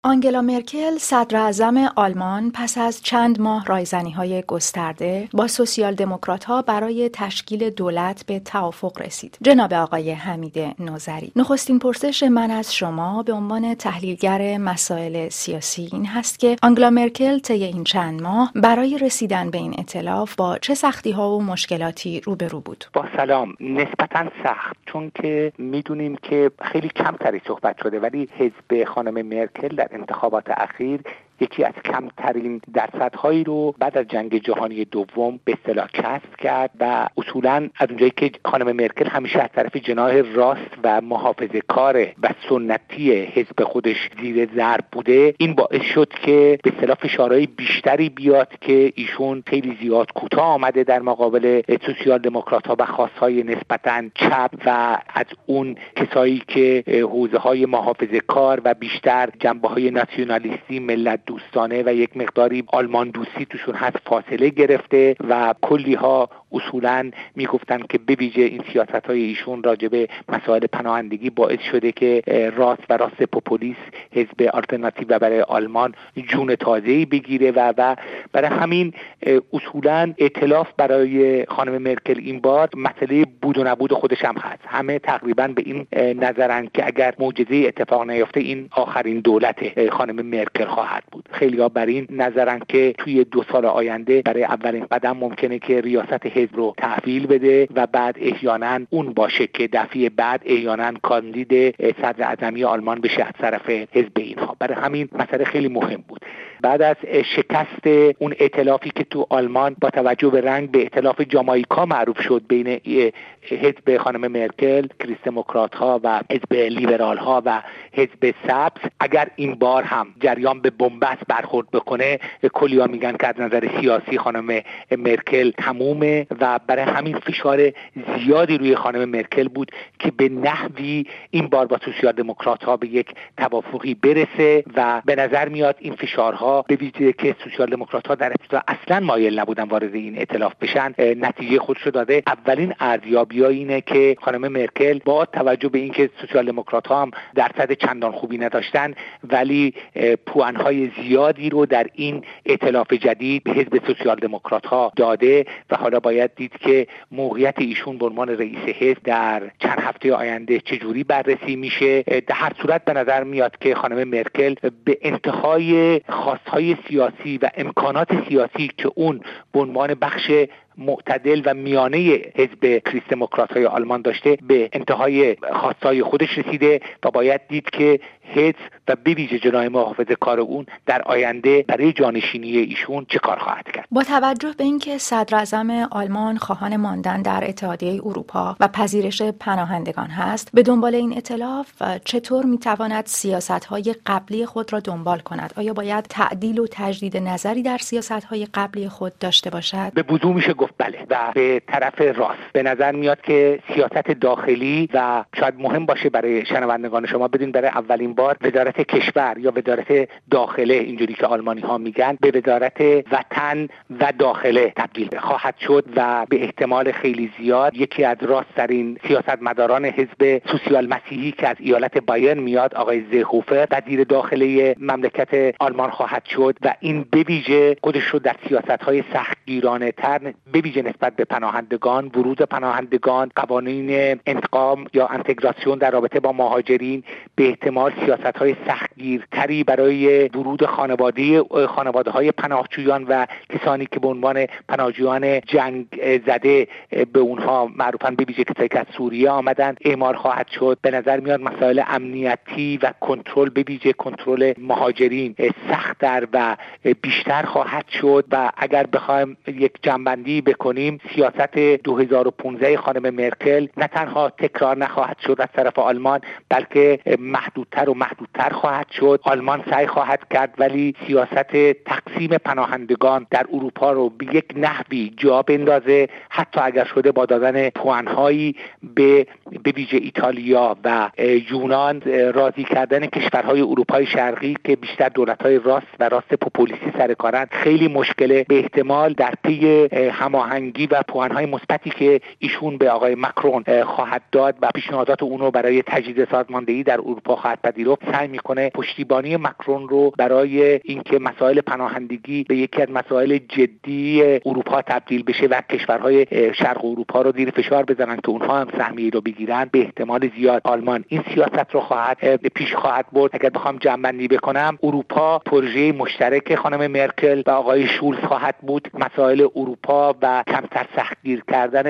آنگلا مرکل صدراعظم آلمان پس از چند ماه رایزنی‌های گسترده با سوسیال دموکرات‌ها برای تشکیل دولت به توافق رسید. جناب آقای حمید نوذری، نخستین پرسش من از شما به عنوان تحلیلگر مسائل سیاسی این هست که آنگلا مرکل طی این چند ماه برای رسیدن به این ائتلاف با چه سختی‌ها و مشکلاتی روبرو بود؟ با سلام. نسبتاً سخت، چون که میدونیم که خیلی کمتری صحبت شده، ولی حزب خانم مرکل در انتخابات اخیر یکی از کمترین درصدهایی رو بعد از جنگ جهانی دوم به اصطلاح کسب کرد و اصولاً از اونجایی که خانم مرکل همیشه از طرف جناح راست و محافظه‌کار و سنتی حزب خودش زیر ضرب بوده، این باعث شد که به اصطلاح فشارهای بیشتری بیاد که ایشون خیلی زیاد کوتاه آمده در مقابل سوسیال دموکرات‌ها و خواست‌های نسبتاً چپ و از اون کسایی که حوزه‌های محافظه‌کار و بیشتر جنبه‌های ناسیونالیستی، ملت دوستانه و یک مقداری آلمان دوستی توشون هست فاصله گرفته و کلی ها اصولاً میگفتن که به ویژه این سیاست‌های ایشون راجع به مسائل پناهندگی باعث شده که راست و راست پوپولیست حزب آلترناتیو و برای آلمان جون تازه‌ای بگیره و برای همین اصولاً ائتلاف برای خانم مرکل این بار مسئله بود و نبود خودش هم هست. همه تقریباً به این نظرن که اگر معجزه اتفاق نیفته این آخرین دولت خانم مرکل خواهد بود. خیلی‌ها بر این نظرن که توی 2 سال آینده برای اولین قدم ممکنه که ریاست حزب رو تحویل بده و بعد احیانا اون باشه که دفعه بعد احیانا کاندید صدر اعظمی آلمان بشه از طرف حزب اینها. برای همین مسئله خیلی مهم بود. بعد از شکست اون ائتلافی که تو آلمان با توجه به رنگ به ائتلاف جامائیکا معروف شد بین حزب خانم مرکل، کریس دموکرات‌ها و حزب لیبرال‌ها و حزب سبز، اگر این بار هم جریان به بنبست برخورد بکنه، کلی‌ها میگن که از نظر سیاسی خانم مرکل تمومه و برای همین فشار زیادی روی خانم مرکل بود که به نحوی این بار با سوسیال دموکرات‌ها به یک توافقی برسه و به نظر میاد این فشارها به ویژه که سوسیال دموکرات‌ها در ابتدا اصلاً مایل نبودن وارد این ائتلاف بشن، نتیجه خودش رو داده. اولین ارزیابی‌ها اینه که خانم مرکل با توجه به اینکه سوسیال دموکرات‌ها هم درصد چندان خوبی نداشتن، ولی پوان‌های زیادی رو در این ائتلاف جدید به حزب سوسیال دموکرات‌ها داده و حالا باید دید که موقعیت ایشون به عنوان رئیس حزب در چند هفته آینده چجوری بررسی میشه. در هر صورت به نظر میاد که خانم مرکل به انتهای خواست‌های سیاسی و امکانات سیاسی که اون به عنوان بخش معتدل و میانه حزب کریس دموکرات‌های آلمان داشته به انتهای خواستهای خودش رسیده و باید دید که حزب و به ویژه جناح محافظه‌کار اون در آینده برای جانشینی ایشون چه کار خواهد کرد. با توجه به اینکه صدراعظم آلمان خواهان ماندن در اتحادیه اروپا و پذیرش پناهندگان هست، به دنبال این ائتلاف چطور میتواند سیاست‌های قبلی خود را دنبال کند؟ آیا باید تعدیل و تجدید نظری در سیاست‌های قبلی خود داشته باشد؟ به وضوح میشه گفت بله. و به طرف راست به نظر میاد که سیاست داخلی و شاید مهم باشه برای شنوندگان شما بدین برای اولین بار وزارت کشور یا وزارت داخله، اینجوری که آلمانی ها میگن، به وزارت وطن و داخله تبدیل خواهد شد و به احتمال خیلی زیاد یکی از راست‌ترین سیاستمداران حزب سوسیال مسیحی که از ایالت بایرن میاد، آقای زهوفر، وزیر داخله مملکت آلمان خواهد شد و این به ویژه خودش رو در سیاست‌های سختگیرانه تر به ویژه نسبت به پناهندگان، ورود پناهندگان، قوانین انتقام یا انتگراسیون در رابطه با مهاجرین، به احتمال سیاست‌های سختگیرتری برای ورود خانواده‌های پناهجویان و کسانی که به عنوان پناهجویان جنگ زده به اونها معروفاً به ویژه کسایی که از سوریه آمدن اعمال خواهد شد. به نظر میاد مسائل امنیتی و کنترل به ویژه کنترل مهاجرین سخت‌تر و بیشتر خواهد شد و اگر بخوایم یک جنبندی بکنیم، سیاست 2015 خانم مرکل نه تنها تکرار نخواهد شد از طرف آلمان، بلکه محدودتر و محدودتر خواهد شد. آلمان سعی خواهد کرد ولی سیاست تقسیم تقسیم پناهندگان در اروپا رو به یک نحوی جا بندازه، حتی اگر شده با دادن پوانهایی به ویژه ایتالیا و یونان، راضی کردن کشورهای اروپای شرقی که بیشتر دولت‌های راست پوپولیستی سر کارن خیلی مشکله. به احتمال در پی هماهنگی و پوانهای مثبتی که ایشون به آقای مکرون خواهد داد و پیشنهادات اون رو برای تجدید سازماندهی در اروپا خواهد پذیرفت، سعی میکنه پشتیبانی مکرون رو برای اینکه مسائل پناهندگی به یکی از مسائل جدی اروپا تبدیل بشه و کشورهای شرق اروپا رو زیر فشار بزنن که اونها هم سهمیه رو بگیرن، به احتمال زیاد آلمان این سیاست رو پیش خواهد برد. اگر بخوام جمع‌بندی بکنم، اروپا پروژه مشترک خانم مرکل و آقای شولز خواهد بود. مسائل اروپا و کمتر سختگیر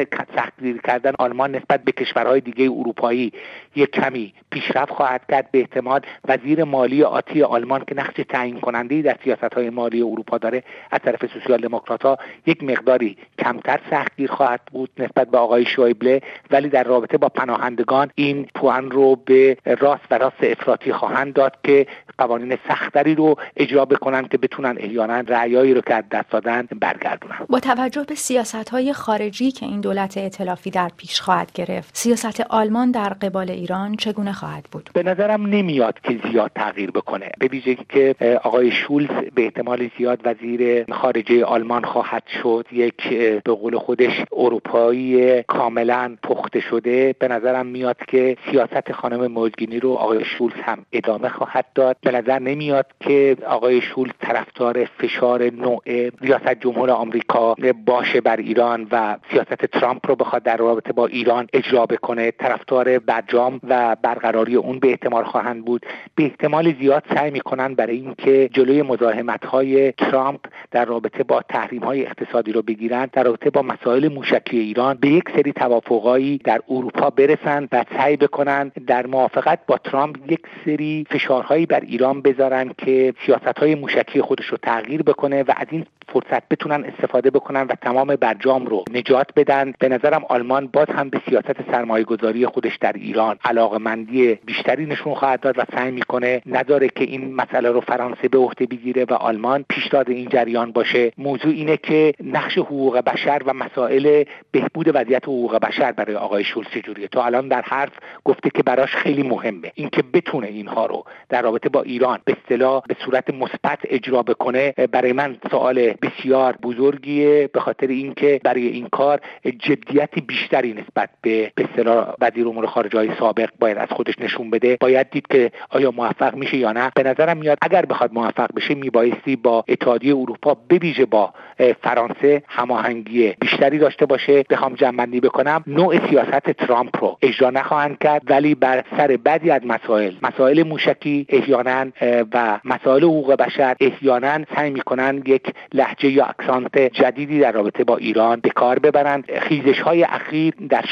کردن آلمان نسبت به کشورهای دیگه اروپایی یک کمی پیشرفت خواهد کرد. به احتمال وزیر مالی آتی آلمان که نقش تعیین کننده‌ای در سیاست‌های مالی اروپا داره، از طرف سوسیال دموکرات‌ها یک مقداری کمتر سختگیر خواهد بود نسبت به آقای شویبله، ولی در رابطه با پناهندگان این پوان رو به راست افراطی خواهند داد که قوانین سختری رو اجرا بکنن که بتونن احیانا رأیایی رو که از دست دادن برگردونن. با توجه به سیاست‌های خارجی که این دولت ائتلافی در پیش خواهد گرفت، سیاست آلمان در قبال ایران چگونه خواهد بود؟ به نظرم نمیاد که زیاد تغییر بکنه، به ویژگی که آقای شولز به احتمال زیاد وزیر خارجه آلمان خواهد شد، یک به قول خودش اروپایی کاملا پخته شده. به نظرم میاد که سیاست خانم موجگینی رو آقای شولز هم ادامه خواهد داد. به نظر نمیاد که آقای شولز طرفدار فشار نوع ریاست جمهور آمریکا باشه بر ایران و سیاست ترامپ رو بخواد در رابطه با ایران اجرا بکنه. طرفدار برجام و برقراری اون به احتمال خواهند بود. به احتمال زیاد سعی میکنن برای اینکه جلوی مزاحمت‌های ترامپ در رابطه با تحریم‌های اقتصادی رو بگیرن، در رابطه با مسائل موشکی ایران به یک سری توافقایی در اروپا برسن و سعی بکنن در موافقت با ترامپ یک سری فشارهایی بر ایران بذارن که سیاست‌های موشکی خودش رو تغییر بکنه و از این فرصت بتونن استفاده بکنن و تمام برجام رو نجات بدن. به نظرم آلمان باز هم به سیاست سرمایه‌گذاری خودش در ایران علاقه‌مندی بیشتری نشون خواهد داد و سعی میکنه نداره که این مسئله رو فرانسه به عهده بگیره و آلمان پیشتاز این جریان باشه. موضوع اینه که نقش حقوق بشر و مسائل بهبود وضعیت حقوق بشر برای آقای شولز چجوریه. تا الان در حرف گفته که براش خیلی مهمه اینکه بتونه اینها رو در رابطه با ایران به اصطلاح به صورت مثبت اجرا بکنه. برای من سوال بسیار بزرگیه، به خاطر اینکه برای این کار جدیت بیشتری نسبت به اصطلاح وزیر امور خارجه سابق باید از خودش نشون بده. باید دید که آیا موفق میشه یا نه. به نظرم میاد اگر بخواد موفق بشه میبایستی با اتحادیه اروپا به ویژه با فرانسه هماهنگی بیشتری داشته باشه. بخوام جمع‌بندی بکنم، نوع سیاست ترامپ رو اجرا نخواهند کرد، ولی بر سر بعضی از مسائل موشکی احیانا و مسائل حقوق بشر احیانا سعی میکنن یک لهجه یا اکسانت جدیدی در رابطه با ایران به کار ببرند. خیزش‌های اخیر در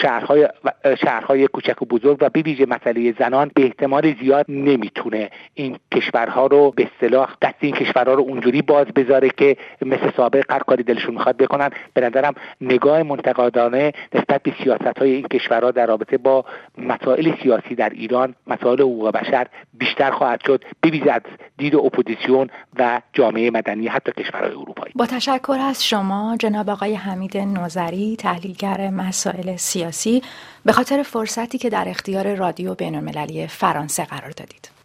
شهرهای کوچک و بزرگ و به ویژه مسئله زنان به احتمال زیاد نمیتونه این کشورها رو به اصطلاح دست این کشورها رو اونجوری باز بذاره که مثل سابق هر کاری دلشون میخواد بکنن. به نظرم نگاه منتقدانه نسبت به سیاست‌های این کشورها در رابطه با مسائل سیاسی در ایران، مسائل حقوق بشر بیشتر خواهد شد، به ویژه از دید اپوزیسیون و جامعه مدنی حتی کشورهای اروپایی. با تشکر از شما جناب آقای حمید نوذری، تحلیلگر مسائل سیاسی، به خاطر فرصتی که در اختیار رادیو بین‌المللی فرانسه قرار دادید.